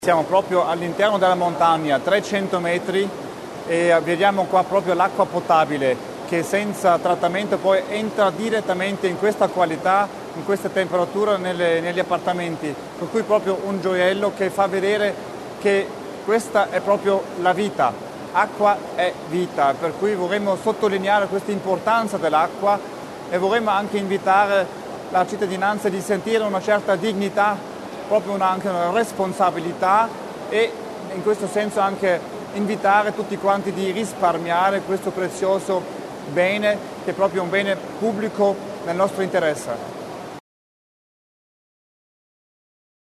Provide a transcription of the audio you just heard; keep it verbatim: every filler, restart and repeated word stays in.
Siamo proprio all'interno della montagna, trecento metri, e vediamo qua proprio l'acqua potabile che senza trattamento poi entra direttamente in questa qualità, in questa temperatura nelle, negli appartamenti, per cui proprio un gioiello che fa vedere che questa è proprio la vita. Acqua è vita, per cui vorremmo sottolineare questa importanza dell'acqua e vorremmo anche invitare la cittadinanza di sentire una certa dignità, proprio una, anche una responsabilità, e in questo senso anche invitare tutti quanti di risparmiare questo prezioso bene che è proprio un bene pubblico nel nostro interesse.